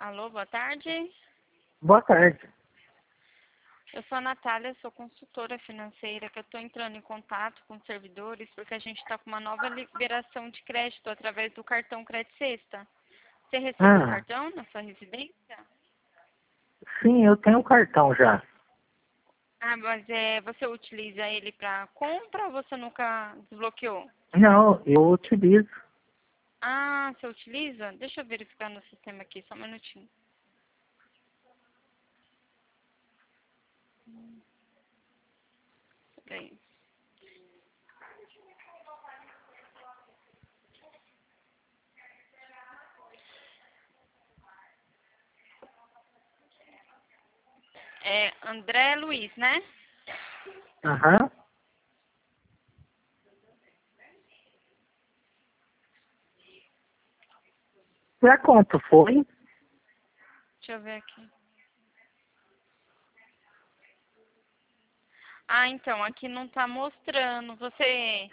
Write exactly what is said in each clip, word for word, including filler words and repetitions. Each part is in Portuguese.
Alô, boa tarde. Boa tarde. Eu sou a Natália, sou consultora financeira, que eu estou entrando em contato com os servidores porque a gente está com uma nova liberação de crédito através do cartão Crédito Sexta. Você recebeu o Ah, cartão na sua residência? sim, eu tenho um cartão já. Ah, mas é, você utiliza ele para compra ou você nunca desbloqueou? Não, eu utilizo. Ah, você utiliza? Deixa eu verificar no sistema aqui, só um minutinho. Peraí. É André Luiz, né? Aham. Pra quanto foi? Deixa eu ver aqui. Ah, então, aqui não tá mostrando. Você,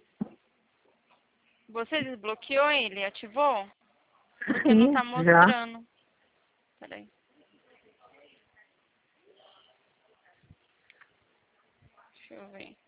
você desbloqueou ele? Ativou? Porque não Sim, tá já. mostrando. Peraí. Deixa eu ver.